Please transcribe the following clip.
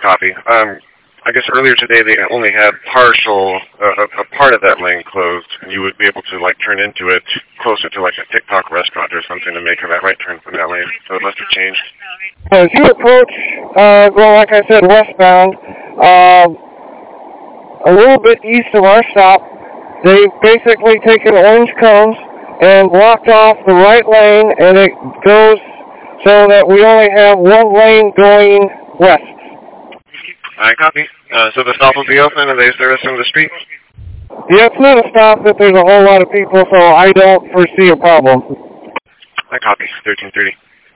Copy. I guess earlier today they only had partial, a part of that lane closed, and you would be able to like turn into it closer to like a TikTok restaurant or something to make that right turn from that lane. So it must have changed. As you approach, well, like I said, westbound, a little bit east of our stop, they've basically taken orange cones and blocked off the right lane, and it goes so that we only have one lane going west. I copy. So the stop will be open and they service from the street? Yeah, it's not a stop that there's a whole lot of people, so I don't foresee a problem. I copy. 1330.